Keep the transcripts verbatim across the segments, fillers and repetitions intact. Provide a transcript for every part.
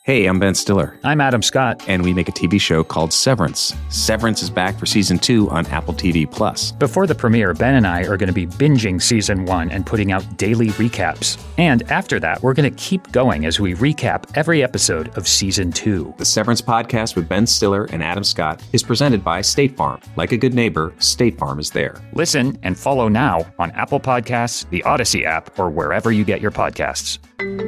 Hey, I'm Ben Stiller. I'm Adam Scott. And we make a T V show called Severance. Severance is back for season two on Apple T V Plus. Before the premiere, Ben and I are going to be binging season one and putting out daily recaps. And after that, we're going to keep going as we recap every episode of season two. The Severance podcast with Ben Stiller and Adam Scott is presented by State Farm. Like a good neighbor, State Farm is there. Listen and follow now on Apple Podcasts, the Odyssey app, or wherever you get your podcasts.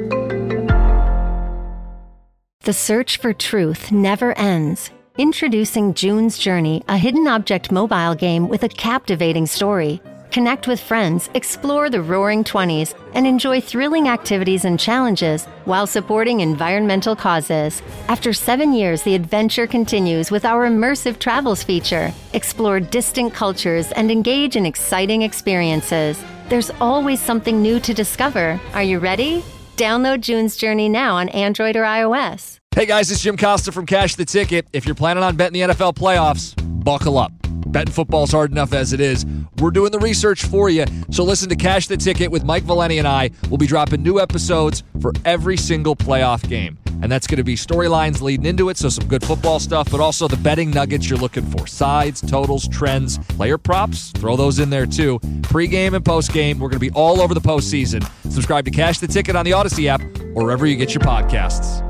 The search for truth never ends. Introducing June's Journey, a hidden object mobile game with a captivating story. Connect with friends, explore the Roaring Twenties, and enjoy thrilling activities and challenges while supporting environmental causes. After seven years, the adventure continues with our immersive travels feature. Explore distant cultures and engage in exciting experiences. There's always something new to discover. Are you ready? Download June's Journey now on Android or iOS. Hey guys, it's Jim Costa from Cash the Ticket. If you're planning on betting the N F L playoffs, buckle up. Betting football's hard enough as it is. We're doing the research for you, so listen to Cash the Ticket with Mike Valeni and I. We'll be dropping new episodes for every single playoff game. And that's going to be storylines leading into it, so some good football stuff, but also the betting nuggets you're looking for. Sides, totals, trends, player props, throw those in there too. Pre-game and post-game, we're going to be all over the postseason. Subscribe to Cash the Ticket on the Odyssey app or wherever you get your podcasts.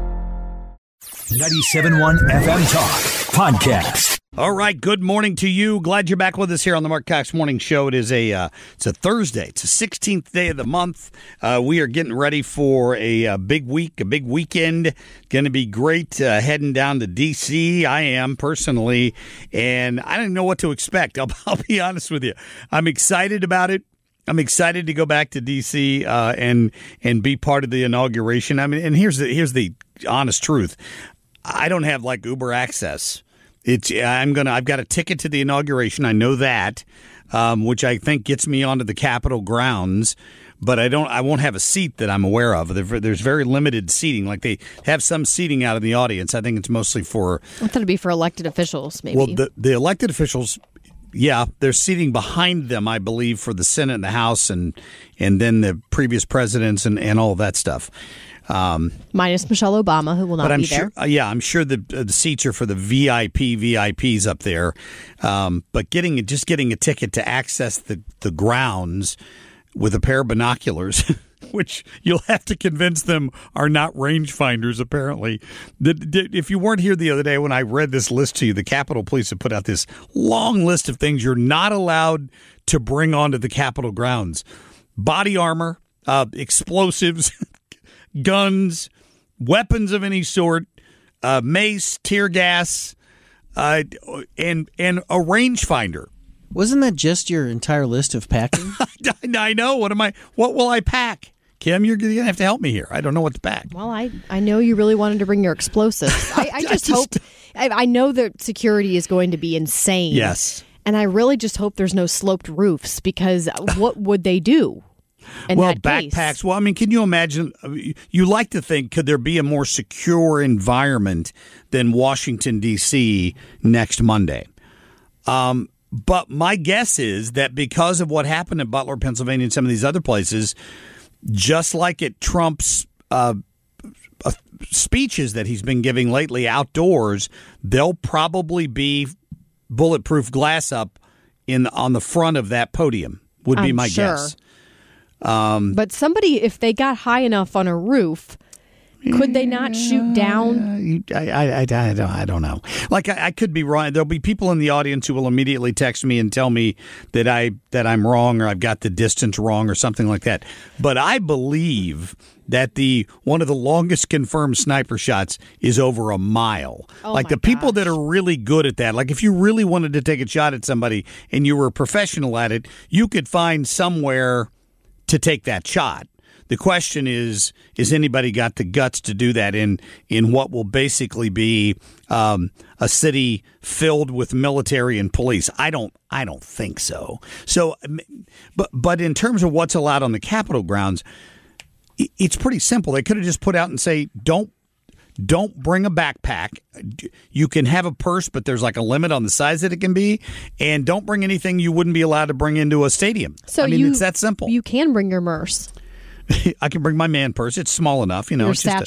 ninety-seven point one F M Talk Podcast. All right, good morning to you. Glad you're back with us here on the Mark Cox Morning Show. It is a uh, it's a Thursday. It's the sixteenth day of the month. Uh, we are getting ready for a, a big week, a big weekend. Going to be great. Uh, heading down to D C. I am personally, and I don't know what to expect. I'll, I'll be honest with you. I'm excited about it. I'm excited to go back to D C uh, and and be part of the inauguration. I mean, and here's the here's the honest truth. I don't have like Uber access. It's I'm gonna. I've got a ticket to the inauguration. I know that, um, which I think gets me onto the Capitol grounds. But I don't. I won't have a seat that I'm aware of. There's very limited seating. Like they have some seating out in the audience. I think it's mostly for. I thought it'd be for elected officials, maybe. Well, the the elected officials, yeah, there's seating behind them, I believe, for the Senate and the House, and and then the previous presidents and, and all of that stuff. Um, Minus Michelle Obama, who will not but I'm be sure, there. Uh, yeah, I'm sure the uh, the seats are for the V I P V I Ps up there. Um, but getting just getting a ticket to access the, the grounds with a pair of binoculars, which you'll have to convince them are not rangefinders, apparently. The, the, if you weren't here the other day when I read this list to you, the Capitol Police have put out this long list of things you're not allowed to bring onto the Capitol grounds. Body armor, uh, explosives, guns, weapons of any sort, uh, mace, tear gas, uh, and and a rangefinder. Wasn't that just your entire list of packing? I know. What am I? What will I pack? Kim, you're going to have to help me here. I don't know what to pack. Well, I, I know you really wanted to bring your explosives. I, I, just I just hope. I, I know that security is going to be insane. Yes. And I really just hope there's no sloped roofs, because what would they do? In well, that backpacks. Case? Well, I mean, can you imagine? You like to think, could there be a more secure environment than Washington, D C next Monday? Um, but my guess is that because of what happened in Butler, Pennsylvania, and some of these other places, just like at Trump's uh, uh, speeches that he's been giving lately outdoors, there'll probably be bulletproof glass up in on the front of that podium, would be I'm my sure. guess. Um, but somebody, if they got high enough on a roof, could they not shoot down? I, I, I, I, don't, I don't know. Like, I, I could be wrong. There'll be people in the audience who will immediately text me and tell me that, I, that I'm wrong, or I've got the distance wrong, or something like that. But I believe that the one of the longest confirmed sniper shots is over a mile. Oh like the people gosh. that are really good at that, like if you really wanted to take a shot at somebody and you were a professional at it, you could find somewhere to take that shot. The question is, is anybody got the guts to do that in in what will basically be um, a city filled with military and police? I don't I don't think so. So, but but in terms of what's allowed on the Capitol grounds, it's pretty simple. They could have just put out and say, don't don't bring a backpack. You can have a purse, but there's like a limit on the size that it can be. And don't bring anything you wouldn't be allowed to bring into a stadium. So I mean, you, it's that simple. You can bring your Merce. I can bring my man purse. It's small enough, you know. Your it's just satchel?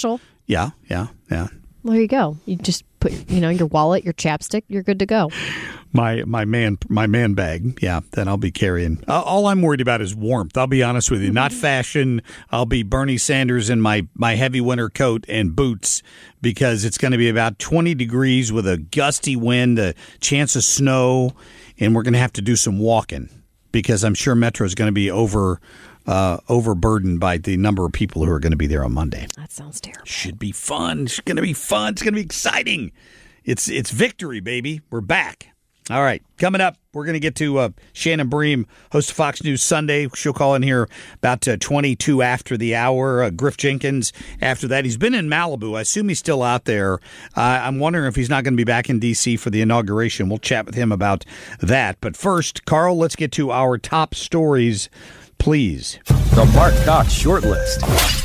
Yeah, yeah, yeah. Well, there you go. You just put, you know, your wallet, your chapstick, you're good to go. My my man my man bag, yeah, that I'll be carrying. Uh, all I'm worried about is warmth. I'll be honest with you, not fashion. I'll be Bernie Sanders in my, my heavy winter coat and boots because it's going to be about twenty degrees with a gusty wind, a chance of snow, and we're going to have to do some walking because I'm sure Metro is going to be over uh, overburdened by the number of people who are going to be there on Monday. That sounds terrible. Should be fun. It's going to be fun. It's going to be exciting. It's it's victory, baby. We're back. All right, coming up, we're going to get to uh, Shannon Bream, host of Fox News Sunday. She'll call in here about uh, twenty-two after the hour. Uh, Griff Jenkins after that. He's been in Malibu. I assume he's still out there. Uh, I'm wondering if he's not going to be back in D C for the inauguration. We'll chat with him about that. But first, Carl, let's get to our top stories, please. The Mark Cox Shortlist.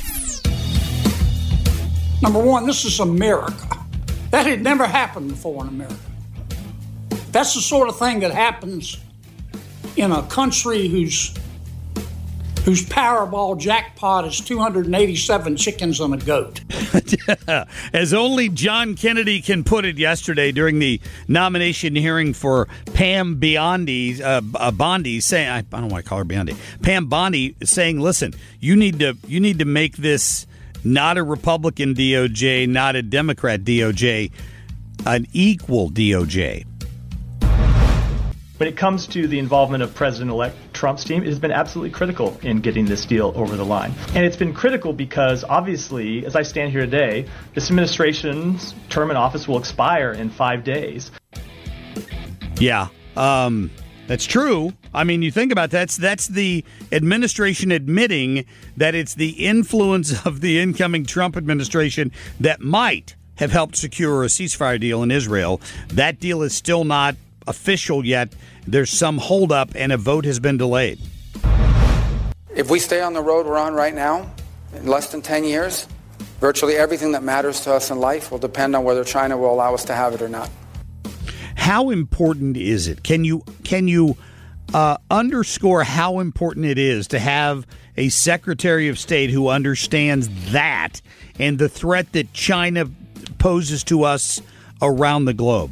Number one, this is America. That had never happened before in America. That's the sort of thing that happens in a country whose whose Powerball jackpot is two hundred eighty-seven chickens and a goat. As only John Kennedy can put it yesterday during the nomination hearing for Pam Bondi, uh, uh, Bondi saying, I, I don't want to call her Bondi, Pam Bondi saying, listen, you need to you need to make this not a Republican D O J, not a Democrat D O J, an equal D O J. When it comes to the involvement of President-elect Trump's team, it has been absolutely critical in getting this deal over the line. And it's been critical because, obviously, as I stand here today, this administration's term in office will expire in five days. Yeah, um, that's true. I mean, you think about that, that's, that's the administration admitting that it's the influence of the incoming Trump administration that might have helped secure a ceasefire deal in Israel. That deal is still not official yet. There's some holdup, and a vote has been delayed. If we stay on the road we're on right now, in less than ten years, virtually everything that matters to us in life will depend on whether China will allow us to have it or not. How important is it? Can you can you uh, underscore how important it is to have a Secretary of State who understands that and the threat that China poses to us around the globe?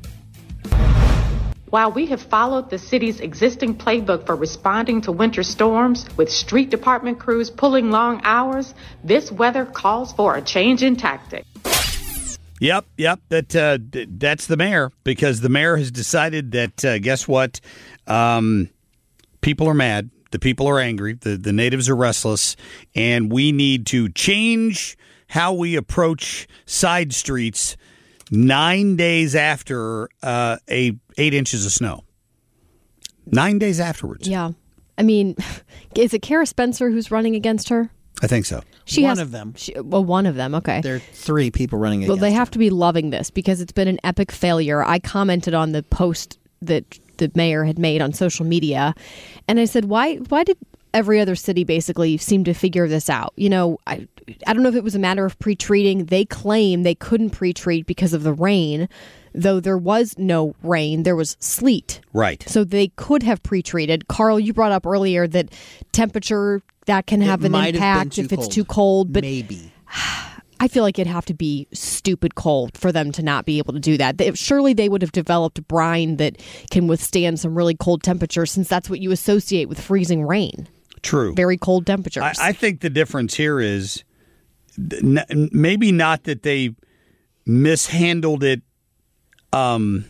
While we have followed the city's existing playbook for responding to winter storms with street department crews pulling long hours, this weather calls for a change in tactic. Yep, yep, that uh, that's the mayor, because the mayor has decided that, uh, guess what, um, people are mad, the people are angry, the, the natives are restless, and we need to change how we approach side streets nine days after uh, a eight inches of snow. Nine days afterwards. Yeah. I mean, is it Kara Spencer who's running against her? I think so. She one has, of them. She, well, one of them. Okay. There are three people running against Well, they her. have to be loving this because it's been an epic failure. I commented on the post that the mayor had made on social media, and I said, why, why did every other city basically seem to figure this out? You know, I, I don't know if it was a matter of pre-treating. They claim they couldn't pre-treat because of the rain, though there was no rain. There was sleet. Right. So they could have pre-treated. Carl, you brought up earlier that temperature, that can have It an might have been impact too if it's cold. too cold. But Maybe. I feel like it'd have to be stupid cold for them to not be able to do that. They, surely they would have developed brine that can withstand some really cold temperatures, since that's what you associate with freezing rain. True. Very cold temperatures. I, I think the difference here is n- maybe not that they mishandled it um,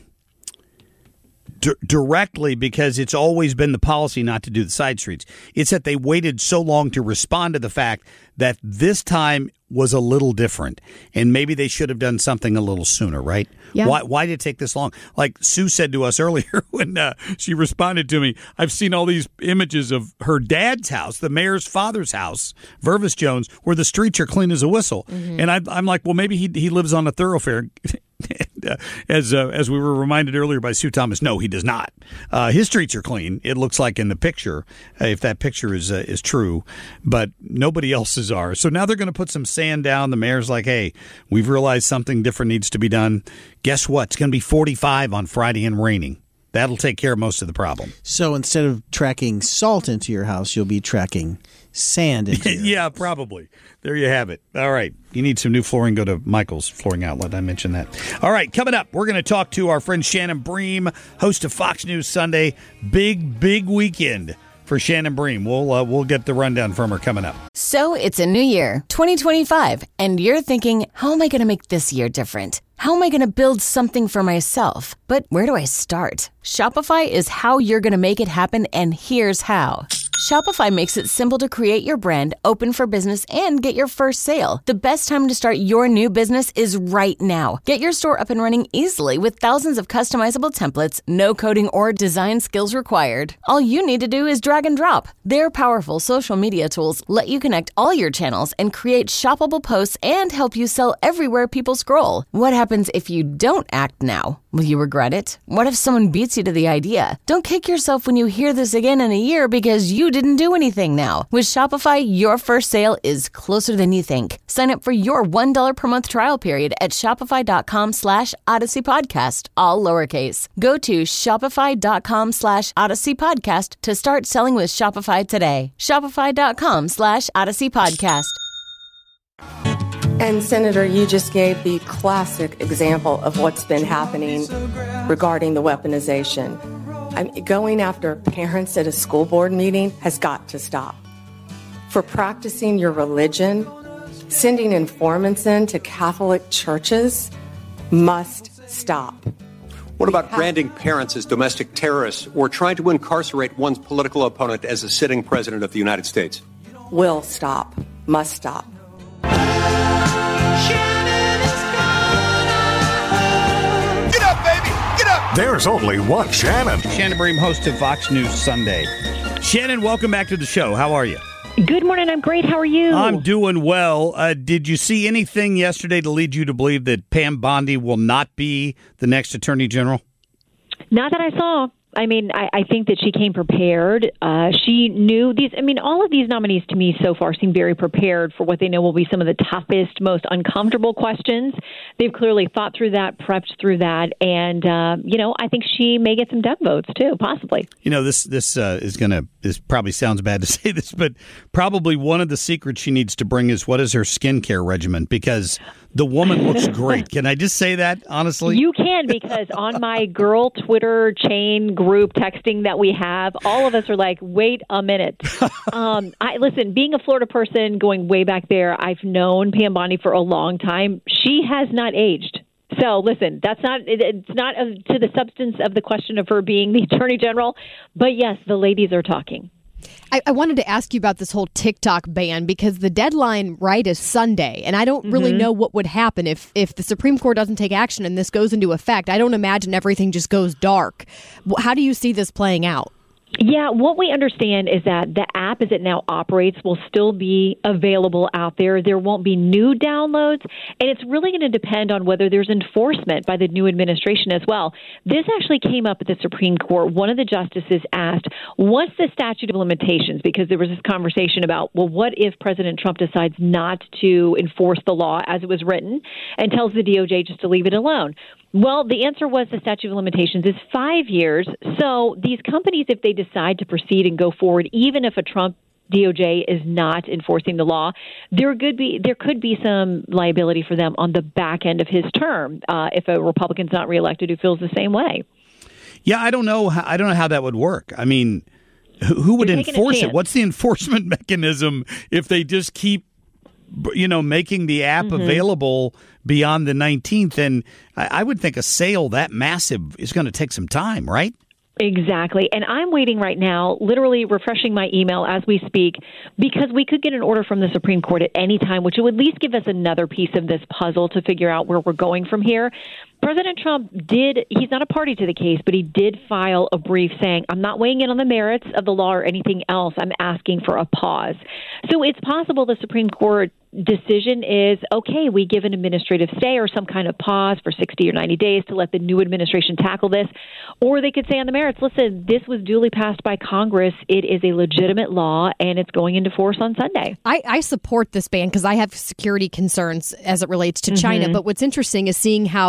d- directly, because it's always been the policy not to do the side streets. It's that they waited so long to respond to the fact that this time was a little different, and maybe they should have done something a little sooner, right? Yeah. Why, why did it take this long? Like Sue said to us earlier when uh, she responded to me, I've seen all these images of her dad's house, the mayor's father's house, Vervis Jones, where the streets are clean as a whistle. Mm-hmm. And I, I'm like, well, maybe he he lives on a thoroughfare. And, uh, as uh, as we were reminded earlier by Sue Thomas, no, he does not. Uh, his streets are clean. It looks like in the picture, uh, if that picture is uh, is true, but nobody else's are. So now they're going to put some sand down. The mayor's like, hey, we've realized something different needs to be done. Guess what? It's going to be forty-five on Friday and raining. That'll take care of most of the problem. So instead of tracking salt into your house, you'll be tracking sand into your Yeah, house. probably. There you have it. All right. You need some new flooring, go to Michael's Flooring Outlet. I mentioned that. All right, coming up, we're going to talk to our friend Shannon Bream, host of Fox News Sunday. Big, big weekend for Shannon Bream. We'll, uh, we'll get the rundown from her coming up. So it's a new year, twenty twenty-five, and you're thinking, how am I going to make this year different? How am I going to build something for myself? But where do I start? Shopify is how you're going to make it happen, and here's how. Shopify makes it simple to create your brand, open for business, and get your first sale. The best time to start your new business is right now. Get your store up and running easily with thousands of customizable templates, no coding or design skills required. All you need to do is drag and drop. Their powerful social media tools let you connect all your channels and create shoppable posts and help you sell everywhere people scroll. What happens if you don't act now? Will you regret it? What if someone beats you to the idea? Don't kick yourself when you hear this again in a year because you didn't do anything now. With Shopify, your first sale is closer than you think. Sign up for your one dollar per month trial period at shopify.com slash Odyssey Podcast, all lowercase. Go to shopify.com slash Odyssey Podcast to start selling with Shopify today. Shopify.com slash Odyssey Podcast. And Senator, you just gave the classic example of what's been happening regarding the weaponization. I mean, going after parents at a school board meeting has got to stop. For practicing your religion, sending informants in to Catholic churches must stop. What about branding parents as domestic terrorists or trying to incarcerate one's political opponent as a sitting president of the United States? Will stop. Must stop. There's only one Shannon. Shannon Bream, host of Fox News Sunday. Shannon, welcome back to the show. How are you? Good morning. I'm great. How are you? I'm doing well. Uh, did you see anything yesterday to lead you to believe that Pam Bondi will not be the next Attorney General? Not that I saw. I mean, I, I think that she came prepared. Uh, she knew these. I mean, all of these nominees to me so far seem very prepared for what they know will be some of the toughest, most uncomfortable questions. They've clearly thought through that, prepped through that. And, uh, you know, I think she may get some Dev votes, too, possibly. You know, this this uh, is going to, this probably sounds bad to say this, but probably one of the secrets she needs to bring is what is her skincare regimen? Because the woman looks great. Can I just say that, honestly? You can, because on my girl Twitter chain group texting that we have, all of us are like, wait a minute. um, I listen, being a Florida person going way back there, I've known Pam Bondi for a long time. She has not aged. So listen, that's not, it's not to the substance of the question of her being the Attorney General. But yes, the ladies are talking. I, I wanted to ask you about this whole TikTok ban because the deadline, right, is Sunday. And I don't really Mm-hmm. know what would happen if, if the Supreme Court doesn't take action and this goes into effect. I don't imagine everything just goes dark. How do you see this playing out? Yeah, what we understand is that the app as it now operates will still be available out there. There won't be new downloads, and it's really going to depend on whether there's enforcement by the new administration as well. This actually came up at the Supreme Court. One of the justices asked, what's the statute of limitations? Because there was this conversation about, well, what if President Trump decides not to enforce the law as it was written and tells the D O J just to leave it alone? Well, the answer was the statute of limitations is five years. So these companies, if they decide to proceed and go forward, even if a Trump D O J is not enforcing the law, there could be there could be some liability for them on the back end of his term uh, if a Republican's not reelected who feels the same way. Yeah, I don't know. How, I don't know how that would work. I mean, who, who would You're taking a enforce it? chance. What's the enforcement mechanism if they just keep, you know, making the app Mm-hmm. available beyond the nineteenth? And I, I would think a sale that massive is going to take some time, right? Exactly. And I'm waiting right now, literally refreshing my email as we speak, because we could get an order from the Supreme Court at any time, which would at least give us another piece of this puzzle to figure out where we're going from here. President Trump did, he's not a party to the case, but he did file a brief saying, I'm not weighing in on the merits of the law or anything else. I'm asking for a pause. So it's possible the Supreme Court decision is, okay, we give an administrative stay or some kind of pause for sixty or ninety days to let the new administration tackle this. Or they could say on the merits, listen, this was duly passed by Congress. It is a legitimate law, and it's going into force on Sunday. I, I support this ban because I have security concerns as it relates to China. Mhm. But what's interesting is seeing how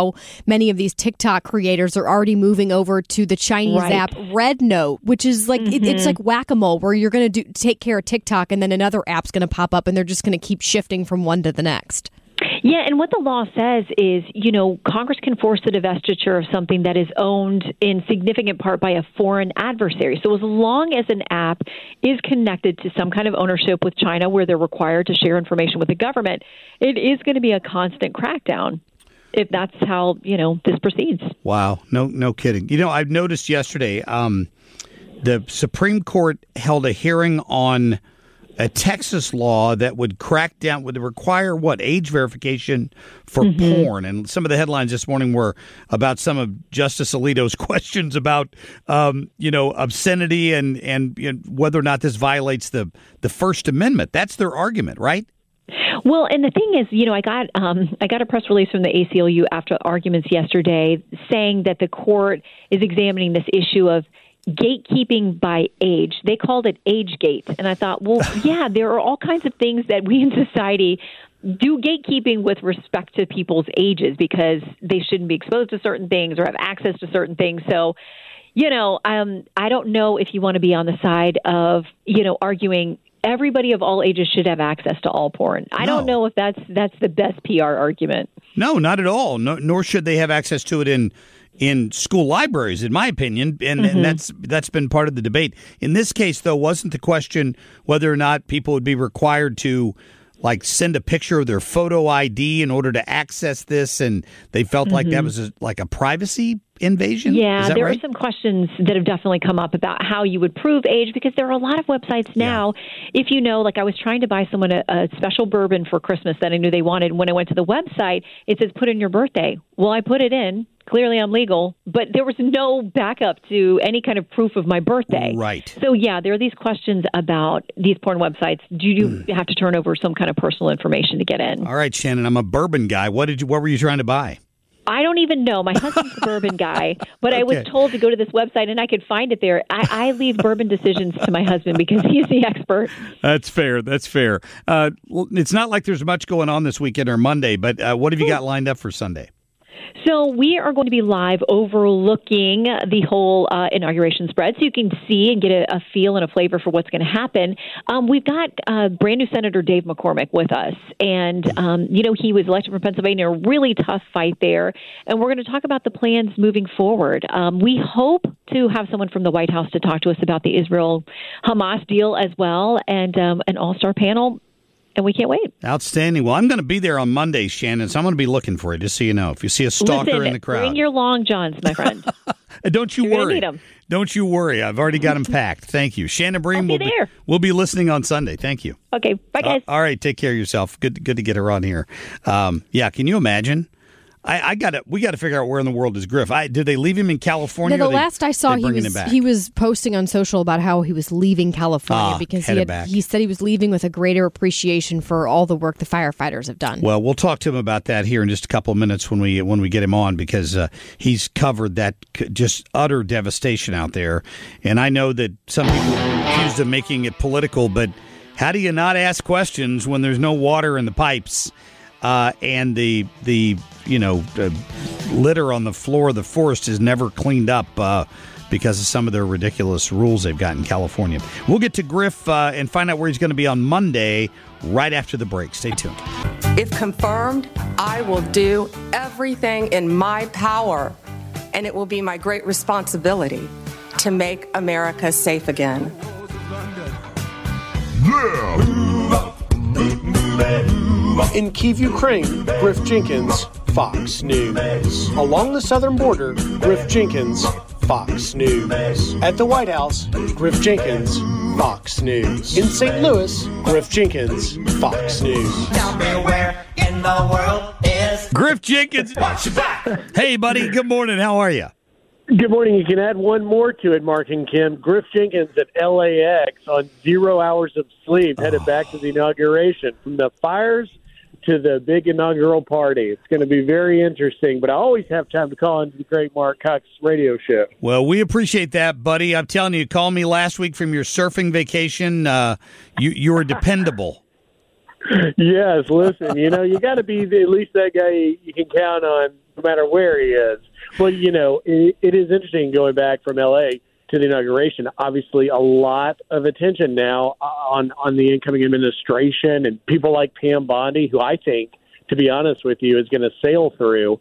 many of these TikTok creators are already moving over to the Chinese Right. app Red Note, which is like it, it's Mhm. like whack-a-mole, where you're going to do take care of TikTok and then another app's going to pop up, and they're just going to keep shifting from one to the next. Yeah, and what the law says is, you know, Congress can force the divestiture of something that is owned in significant part by a foreign adversary. So as long as an app is connected to some kind of ownership with China where they're required to share information with the government, it is going to be a constant crackdown if that's how, you know, this proceeds. Wow. No, no kidding. You know, I've noticed yesterday um, the Supreme Court held a hearing on a Texas law that would crack down, would require what, age verification for Mm-hmm. porn. And some of the headlines this morning were about some of Justice Alito's questions about, um, you know, obscenity and, and you know, whether or not this violates the, the First Amendment. That's their argument, right? Well, and the thing is, you know, I got um, I got a press release from the A C L U after arguments yesterday saying that the court is examining this issue of gatekeeping by age. They called it age gate. And I thought, well, yeah, there are all kinds of things that we in society do gatekeeping with respect to people's ages because they shouldn't be exposed to certain things or have access to certain things. So, you know, um, I don't know if you want to be on the side of, you know, arguing everybody of all ages should have access to all porn. I No. don't know if that's that's the best P R argument. No, not at all. No, nor should they have access to it in in school libraries, in my opinion, and, Mm-hmm. and that's that's been part of the debate. In this case, though, wasn't the question whether or not people would be required to like send a picture of their photo I D in order to access this, and they felt like that Mhm. was a, like a privacy invasion? Yeah, Is that there right? are some questions that have definitely come up about how you would prove age because there are a lot of websites now. If you know, like I was trying to buy someone a, a special bourbon for Christmas that I knew they wanted. When I went to the website, it says put in your birthday. Well, I put it in. Clearly, I'm legal, but there was no backup to any kind of proof of my birthday. Right. So, yeah, there are these questions about these porn websites. Do you Hmm. have to turn over some kind of personal information to get in? All right, Shannon, I'm a bourbon guy. What did you? What were you trying to buy? I don't even know. My husband's a bourbon guy, but I was Okay. told to go to this website and I could find it there. I, I leave bourbon decisions to my husband because he's the expert. That's fair. That's fair. Uh, well, it's not like there's much going on this weekend or Monday, but uh, what have you got lined up for Sunday? So we are going to be live overlooking the whole uh, inauguration spread, so you can see and get a, a feel and a flavor for what's going to happen. Um, we've got uh, brand new Senator Dave McCormick with us, and um, you know he was elected from Pennsylvania, a really tough fight there, and we're going to talk about the plans moving forward. Um, we hope to have someone from the White House to talk to us about the Israel-Hamas deal as well, and um, an all-star panel. And we can't wait. Outstanding. Well, I'm going to be there on Monday, Shannon, so I'm going to be looking for you, just so you know. If you see a stalker Listen, in the crowd. bring your long johns, my friend. Don't you You're gonna worry. need 'em. Don't you worry. I've already got them packed. Thank you. Shannon Bream I'll be will there. be we'll be listening on Sunday. Thank you. Okay, bye, guys. Uh, all right, take care of yourself. Good good to get her on here. Um, yeah, can you imagine? I, I got to we got to figure out where in the world is Griff. I, did they leave him in California? No, or the they- last I saw, they he bringing was him back? he was posting on social about how he was leaving California Ah, because he headed had, back. he said he was leaving with a greater appreciation for all the work the firefighters have done. Well, we'll talk to him about that here in just a couple of minutes when we when we get him on because uh, he's covered that c- just utter devastation out there. And I know that some people accused of making it political, but how do you not ask questions when there's no water in the pipes uh, and the the you know uh, litter on the floor of the forest is never cleaned up? Uh, because of some of their ridiculous rules they've got in California. We'll get to Griff uh, and find out where he's going to be on Monday right after the break. Stay tuned. If confirmed, I will do everything in my power, and it will be my great responsibility to make America safe again. In Kyiv, Ukraine, Griff Jenkins, Fox News. Along the southern border, Griff Jenkins, Fox News. At the White House, Griff Jenkins, Fox News. In Saint Louis, Griff Jenkins, Fox News. Tell me where in the world is Griff Jenkins. Watch your back. Hey, buddy. Good morning. How are you? Good morning. You can add one more to it, Mark and Kim. Griff Jenkins at L A X on zero hours of sleep, headed Oh. back to the inauguration. From the fires to the big inaugural party. It's going to be very interesting, but I always have time to call into the Great Mark Cox radio show. Well, we appreciate that, buddy. I'm telling you, you called me last week from your surfing vacation. Uh, you you were dependable. Yes, listen, you know, you got to be the, at least that guy you can count on, no matter where he is. Well, you know, it, it is interesting going back from L A to the inauguration. Obviously, a lot of attention now on, on the incoming administration and people like Pam Bondi, who I think, to be honest with you, is going to sail through.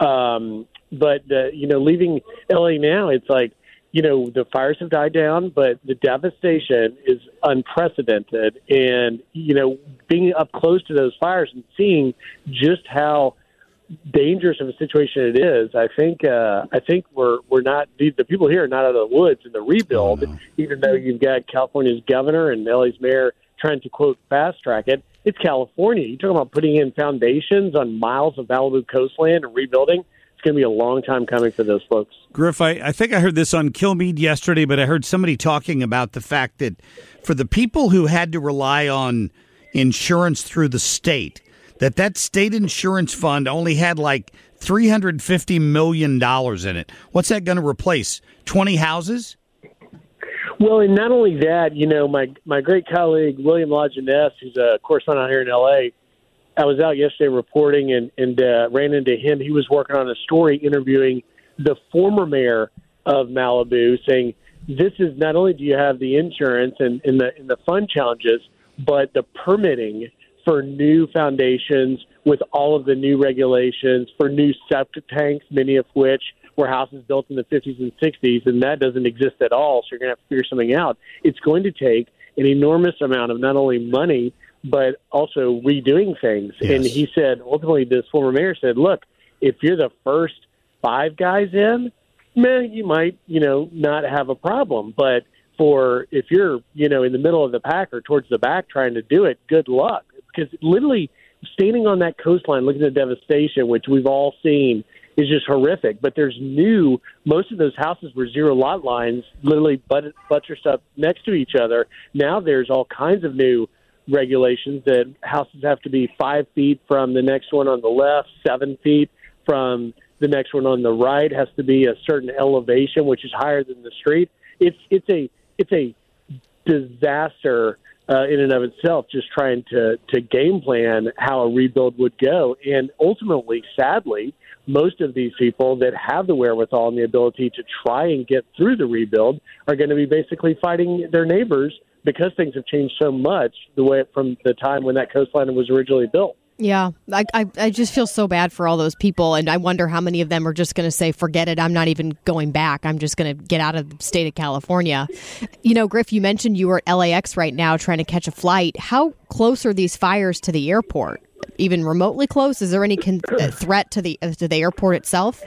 Um, but, uh, you know, leaving L A now, it's like, you know, the fires have died down, but the devastation is unprecedented. And, you know, being up close to those fires and seeing just how dangerous of a situation it is, I think uh, I think we're we're not the, the people here are not out of the woods in the rebuild, oh, no. even though you've got California's governor and L A's mayor trying to, quote, fast track it. It's California. You're talking about putting in foundations on miles of Malibu coastland and rebuilding. It's going to be a long time coming for those folks. Griff, I, I think I heard this on Kilmeade yesterday, but I heard somebody talking about the fact that for the people who had to rely on insurance through the state, that that state insurance fund only had like three hundred fifty million dollars in it. What's that going to replace? twenty houses? Well, and not only that, you know, my my great colleague, William Lajeunesse, who's a correspondent here in L A, I was out yesterday reporting and, and uh, ran into him. He was working on a story interviewing the former mayor of Malibu, saying this is not only do you have the insurance and, and, the, and the fund challenges, but the permitting for new foundations with all of the new regulations for new septic tanks, many of which were houses built in the fifties and sixties, and that doesn't exist at all, so you're going to have to figure something out. It's going to take an enormous amount of not only money, but also redoing things. Yes. And he said, ultimately, this former mayor said, look, if you're the first five guys in, man, you might, you know, not have a problem. But for if you're, you know, in the middle of the pack or towards the back trying to do it, good luck. Because literally standing on that coastline, looking at the devastation, which we've all seen, is just horrific. But there's new, most of those houses were zero lot lines, literally but, buttressed up next to each other. Now there's all kinds of new regulations that houses have to be five feet from the next one on the left, seven feet from the next one on the right, has to be a certain elevation, which is higher than the street. It's it's a it's a disaster uh, in and of itself, just trying to, to game plan how a rebuild would go. And ultimately, sadly, most of these people that have the wherewithal and the ability to try and get through the rebuild are going to be basically fighting their neighbors because things have changed so much the way from the time when that coastline was originally built. Yeah, I, I I just feel so bad for all those people, and I wonder how many of them are just going to say, forget it, I'm not even going back. I'm just going to get out of the state of California. You know, Griff, you mentioned you were at L A X right now trying to catch a flight. How close are these fires to the airport? Even remotely close? Is there any con- threat to the uh, to the airport itself?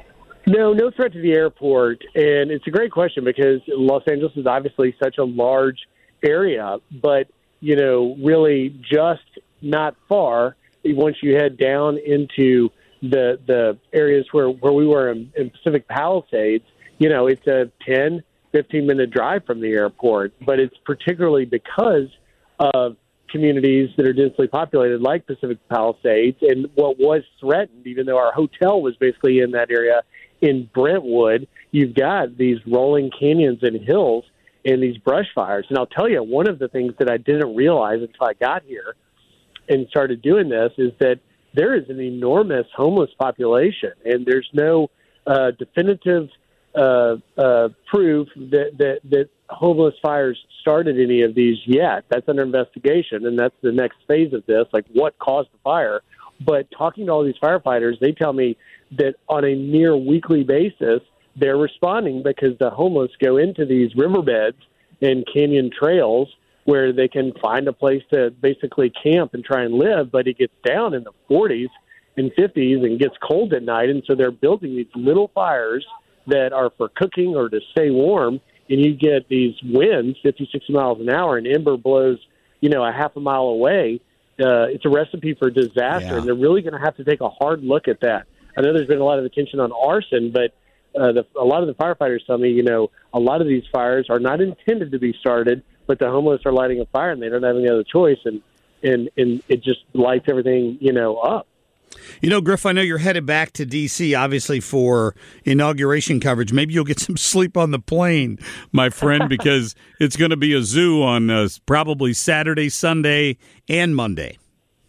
No, no threat to the airport, and it's a great question because Los Angeles is obviously such a large area, but, you know, really just not far once you head down into the the areas where, where we were in, in Pacific Palisades, you know, it's a ten, fifteen minute drive from the airport, but it's particularly because of communities that are densely populated like Pacific Palisades and what was threatened, even though our hotel was basically in that area in Brentwood, you've got these rolling canyons and hills and these brush fires. And I'll tell you, one of the things that I didn't realize until I got here and started doing this is that there is an enormous homeless population, and there's no uh, definitive uh, uh, proof that, that, that homeless fires started any of these yet. That's under investigation, and that's the next phase of this, like what caused the fire. But talking to all these firefighters, they tell me that on a near weekly basis, they're responding because the homeless go into these riverbeds and canyon trails where they can find a place to basically camp and try and live, but it gets down in the forties and fifties and gets cold at night, and so they're building these little fires that are for cooking or to stay warm, and you get these winds, fifty, sixty miles an hour, and ember blows, you know, a half a mile away. Uh, it's a recipe for disaster, yeah. And they're really going to have to take a hard look at that. I know there's been a lot of attention on arson, but uh, the, a lot of the firefighters tell me, you know, a lot of these fires are not intended to be started, but the homeless are lighting a fire and they don't have any other choice, and, and, and it just lights everything, you know, up. You know, Griff, I know you're headed back to D C, obviously, for inauguration coverage. Maybe you'll get some sleep on the plane, my friend, because it's going to be a zoo on uh, probably Saturday, Sunday, and Monday.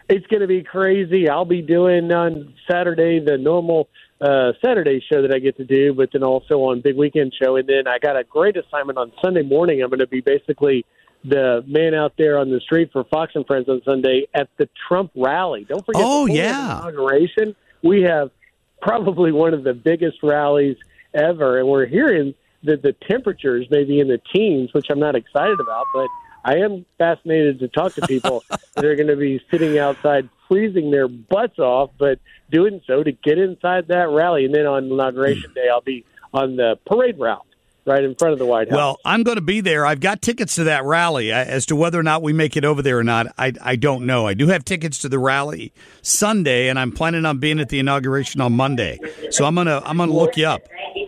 It's going to be crazy. I'll be doing on Saturday the normal uh, Saturday show that I get to do, but then also on Big Weekend show. And then I got a great assignment on Sunday morning. I'm going to be basically the man out there on the street for Fox and Friends on Sunday at the Trump rally. Don't forget oh, the yeah. inauguration. We have probably one of the biggest rallies ever, and we're hearing that the temperatures may be in the teens, which I'm not excited about, but I am fascinated to talk to people that are going to be sitting outside freezing their butts off, but doing so to get inside that rally. And then on Inauguration Day, I'll be on the parade route right in front of the White House. Well, I'm going to be there. I've got tickets to that rally. As to whether or not we make it over there or not, I, I don't know. I do have tickets to the rally Sunday, and I'm planning on being at the inauguration on Monday. So I'm gonna I'm gonna look you up.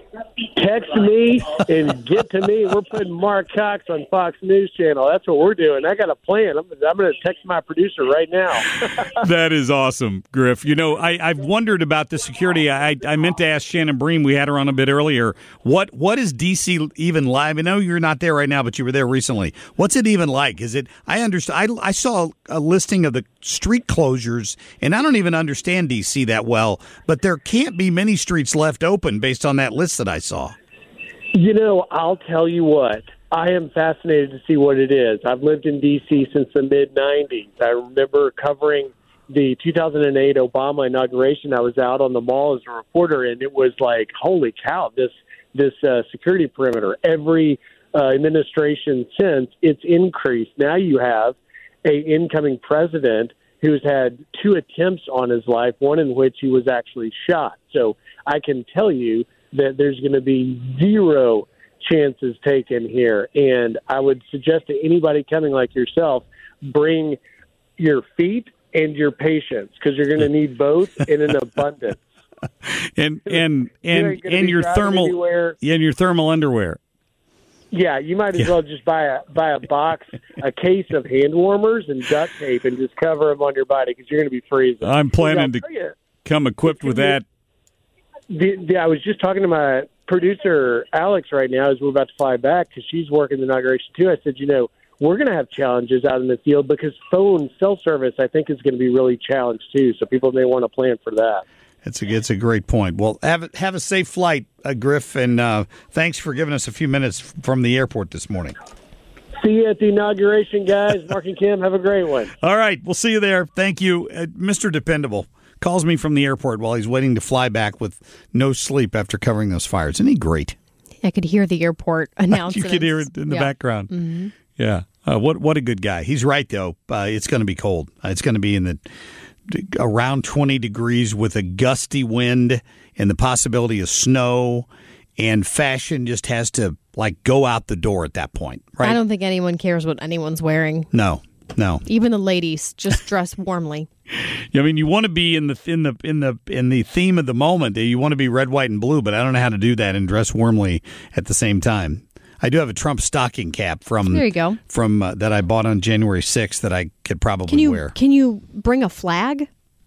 Text me and get to me. We're putting Mark Cox on Fox News Channel. That's what we're doing. I got a plan. I'm, I'm going to text my producer right now. That is awesome, Griff. You know, I, I've wondered about the security. I, I meant to ask Shannon Bream. We had her on a bit earlier. What What is D C even like? I know you're not there right now, but you were there recently. What's it even like? Is it? I understand. I, I saw a listing of the street closures, and I don't even understand D C that well, but there can't be many streets left open based on that list that I saw. You know, I'll tell you what. I am fascinated to see what it is. I've lived in D C since the mid nineties. I remember covering the two thousand eight Obama inauguration. I was out on the mall as a reporter, and it was like, holy cow, this this uh, security perimeter. Every uh, administration since, it's increased. Now you have a incoming president who's had two attempts on his life, one in which he was actually shot. So I can tell you that there's going to be zero chances taken here. And I would suggest to anybody coming like yourself, bring your feet and your patience, because you're going to need both in an abundance. And and and, and your thermal anywhere. and your thermal underwear. Yeah, you might as yeah. well just buy a buy a box, a case of hand warmers and duct tape, and just cover them on your body, because you're going to be freezing. I'm planning to you, come equipped with that. The, the, I was just talking to my producer, Alex, right now as we're about to fly back, because she's working the inauguration too. I said, you know, we're going to have challenges out in the field, because phone cell service, I think, is going to be really challenged too. So people may want to plan for that. It's a, it's a great point. Well, have, a, have a safe flight, uh, Griff, and uh, thanks for giving us a few minutes from the airport this morning. See you at the inauguration, guys. Mark and Kim, have a great one. All right, we'll see you there. Thank you. Uh, Mister Dependable calls me from the airport while he's waiting to fly back with no sleep after covering those fires. Isn't he great? I could hear the airport announcements. You could hear it in the yeah. background. Mm-hmm. Yeah. Uh, what what a good guy. He's right, though. Uh, it's going to be cold. Uh, it's going to be in the around twenty degrees with a gusty wind and the possibility of snow, and fashion just has to like go out the door at that point, right? I don't think anyone cares what anyone's wearing. No, no. Even the ladies just dress warmly. I mean, you want to be in the in the in the in the theme of the moment. You want to be red, white, and blue, but I don't know how to do that and dress warmly at the same time. I do have a Trump stocking cap from there you go. from uh, that I bought on January sixth that I could probably can you, wear. Can you bring a flag?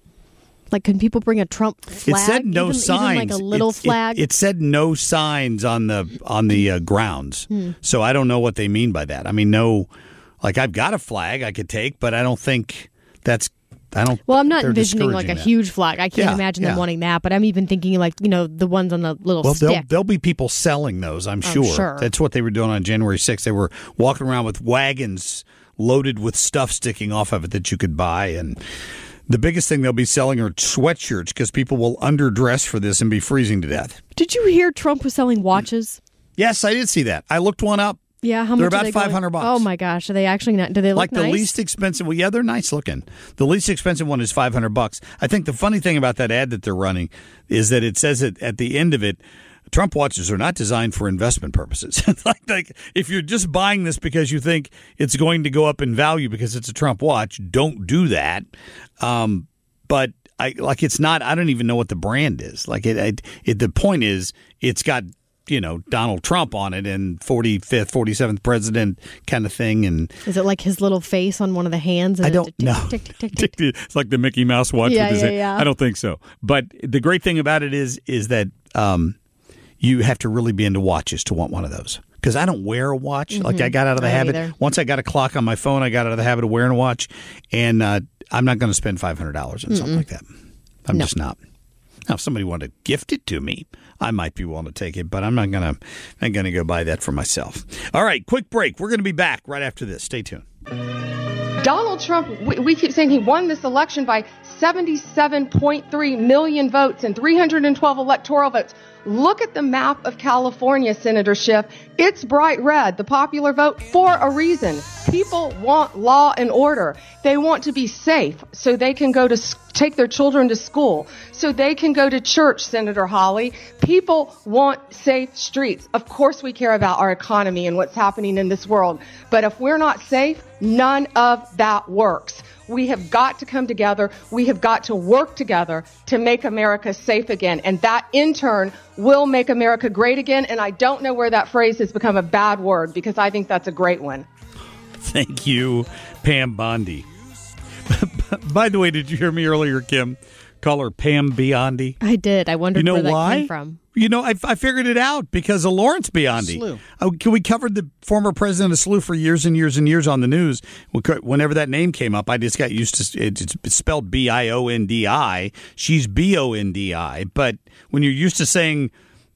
Like, can people bring a Trump flag? It said no even, signs. Even like a little it, flag. It, it said no signs on the on the uh, grounds. Hmm. So I don't know what they mean by that. I mean, no, like I've got a flag I could take, but I don't think that's. I don't. Well, I'm not envisioning like a that. huge flag. I can't yeah, imagine yeah. them wanting that. But I'm even thinking like, you know, the ones on the little well, stick. There'll, there'll be people selling those, I'm sure. I'm sure. That's what they were doing on January sixth. They were walking around with wagons loaded with stuff sticking off of it that you could buy. And the biggest thing they'll be selling are sweatshirts, because people will underdress for this and be freezing to death. Did you hear Trump was selling watches? Yes, I did see that. I looked one up. Yeah, how they're much about are they five hundred going? bucks. Oh my gosh, are they actually not? Do they look like the nice? least expensive? Well, yeah, they're nice looking. The least expensive one is five hundred bucks. I think the funny thing about that ad that they're running is that it says it at the end of it. Trump watches are not designed for investment purposes. like, like if you're just buying this because you think it's going to go up in value because it's a Trump watch, don't do that. Um, but I like it's not. I don't even know what the brand is. Like it, it, it the point is, it's got. You know, Donald Trump on it and forty-fifth, forty-seventh president kind of thing. And is it like his little face on one of the hands? I don't know. It's like the Mickey Mouse watch yeah, with his yeah, hand. yeah. I don't think so. But the great thing about it is, is that um, you have to really be into watches to want one of those. because I don't wear a watch. Mm-hmm. Like I got out of the I habit. either. Once I got a clock on my phone, I got out of the habit of wearing a watch, and uh, I'm not going to spend five hundred dollars on Mm-mm. something like that. I'm no. just not. Now, if somebody wanted to gift it to me, I might be willing to take it, but I'm not going to. I'm going to go buy that for myself. All right, quick break. We're going to be back right after this. Stay tuned. Donald Trump, we, we keep saying he won this election by seventy-seven point three million votes and three hundred twelve electoral votes. Look at the map of California, Senator Schiff. It's bright red, the popular vote, for a reason. People want law and order. They want to be safe so they can go to take their children to school, so they can go to church, Senator Hawley. People want safe streets. Of course we care about our economy and what's happening in this world. But if we're not safe, none of that works. We have got to come together. We have got to work together to make America safe again. And that, in turn, will make America great again. And I don't know where that phrase has become a bad word, because I think that's a great one. Thank you, Pam Bondi. By the way, did you hear me earlier, Kim? Call her Pam Biondi. I did. I wondered you know where that why? came from. You know, I, I figured it out because of Lawrence Biondi. S L U. Oh, we covered the former president of S L U for years and years and years on the news. Whenever that name came up, I just got used to it. It's spelled B I O N D I. She's B O N D I. But when you're used to saying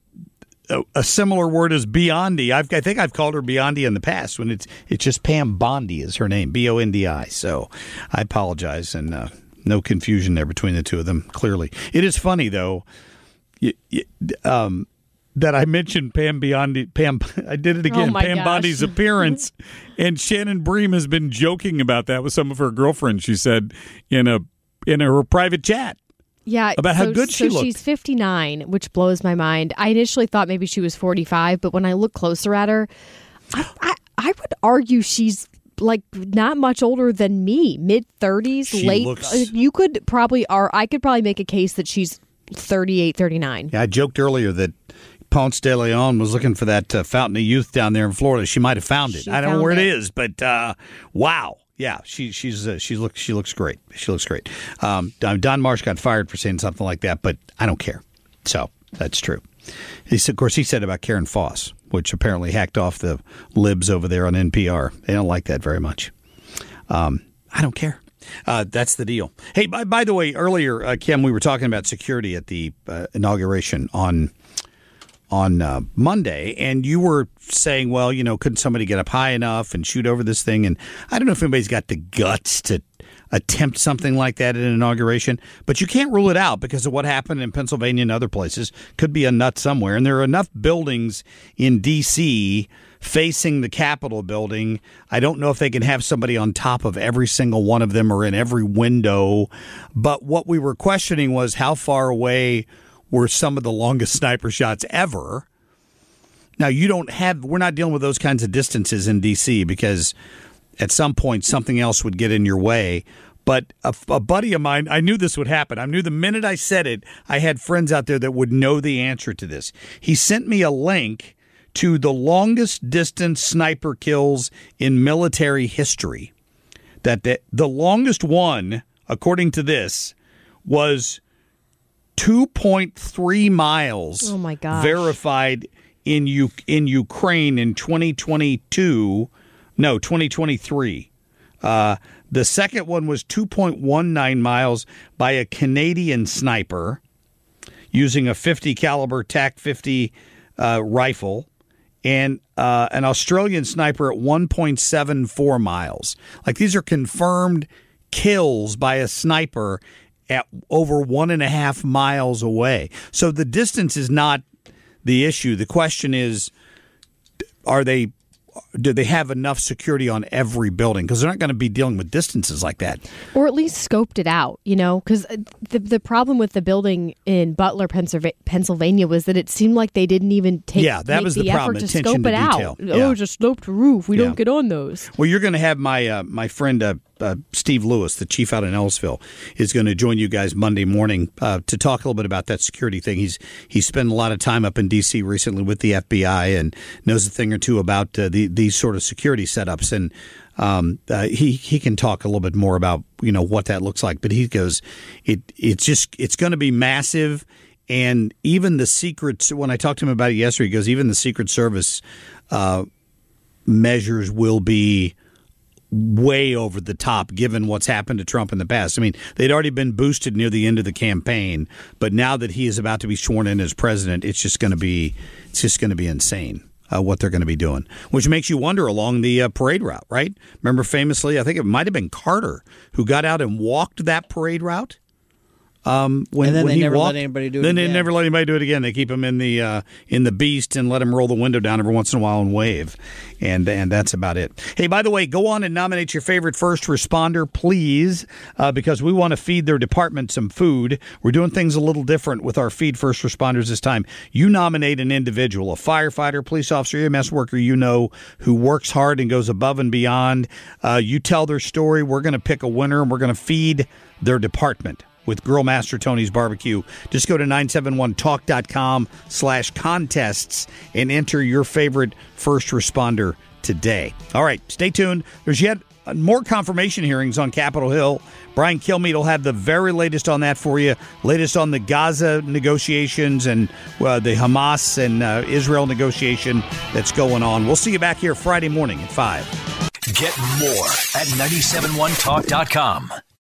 a, a similar word as Biondi, I've, I think I've called her Biondi in the past. When it's it's just Pam Bondi is her name, B O N D I. So I apologize, and uh, no confusion there between the two of them. Clearly, it is funny though. You, you, um, that I mentioned Pam Biondi. Pam, I did it again. Oh my Pam gosh. Bondi's appearance, and Shannon Bream has been joking about that with some of her girlfriends. She said in a in her private chat. Yeah, about so, how good she so looked. She's fifty-nine, which blows my mind. I initially thought maybe she was forty-five, but when I look closer at her, I, I, I would argue she's like not much older than me, mid thirties, She late. looks- You could probably, or I could probably make a case that she's thirty-eight, thirty-nine. Yeah, I joked earlier that Ponce de Leon was looking for that uh, Fountain of Youth down there in Florida. She might have found it. She I don't know found where it it. is, but uh, wow. Yeah, she she's uh, she looks she looks great. She looks great. Um, Don Marsh got fired for saying something like that, but I don't care. So that's true. He said, of course, he said about Karen Foss, which apparently hacked off the libs over there on N P R. They don't like that very much. Um, I don't care. Uh, that's the deal. Hey, by, by the way, earlier, uh, Kim, we were talking about security at the uh, inauguration on on uh, Monday, and you were saying, well, you know, couldn't somebody get up high enough and shoot over this thing? And I don't know if anybody's got the guts to attempt something like that at an inauguration, but you can't rule it out because of what happened in Pennsylvania and other places. Could be a nut somewhere, and there are enough buildings in D C facing the Capitol building. I don't know if they can have somebody on top of every single one of them or in every window, but what we were questioning was how far away were some of the longest sniper shots ever. Now, you don't have, we're not dealing with those kinds of distances in D C because at some point something else would get in your way. But a, a buddy of mine, I knew this would happen. I knew the minute I said it, I had friends out there that would know the answer to this. He sent me a link to the longest distance sniper kills in military history. That the, the longest one, according to this, was two point three miles. Oh my gosh. Verified in U- in Ukraine in twenty twenty-two. No, twenty twenty-three. Uh, the second one was two point one nine miles by a Canadian sniper using a fifty caliber T A C fifty uh, rifle, and uh, an Australian sniper at one point seven four miles. Like, these are confirmed kills by a sniper at over one and a half miles away. So the distance is not the issue. The question is, are they, do they have enough security on every building? Because they're not going to be dealing with distances like that. Or at least scoped it out, you know, because the the problem with the building in Butler, Pennsylvania was that it seemed like they didn't even take yeah, that make was the, the problem. effort to Attention scope to it detail. out. Yeah. Oh, just sloped roof. We Yeah. don't get on those. Well, you're going to have my uh, my friend uh, uh, Steve Lewis, the chief out in Ellisville, is going to join you guys Monday morning uh, to talk a little bit about that security thing. He's he's spent a lot of time up in D C recently with the F B I and knows a thing or two about uh, the, these sort of security setups. And um, uh, he he can talk a little bit more about, you know, what that looks like. But he goes, it it's just it's going to be massive. And even the Secret, when I talked to him about it yesterday, he goes, even the Secret Service uh, measures will be way over the top given what's happened to Trump in the past. I mean, they'd already been boosted near the end of the campaign, but now that he is about to be sworn in as president, it's just going to be it's just going to be insane uh, what they're going to be doing, which makes you wonder along the uh, parade route, right? Remember famously, I think it might have been Carter who got out and walked that parade route. Um, when, and then when they he never walked, let anybody do it Then again. they never let anybody do it again. They keep him in the uh, in the Beast and let him roll the window down every once in a while and wave, and and that's about it. Hey, by the way, go on and nominate your favorite first responder, please, uh, because we want to feed their department some food. We're doing things a little different with our Feed First Responders this time. You nominate an individual, a firefighter, police officer, E M S worker you know who works hard and goes above and beyond. Uh, you tell their story. We're going to pick a winner, and we're going to feed their department with Grill Master Tony's Barbecue. Just go to nine seven one talk dot com slash contests and enter your favorite first responder today. All right, stay tuned. There's yet more confirmation hearings on Capitol Hill. Brian Kilmeade will have the very latest on that for you. Latest on the Gaza negotiations and uh, the Hamas and uh, Israel negotiation that's going on. We'll see you back here Friday morning at five. Get more at nine seven one talk dot com.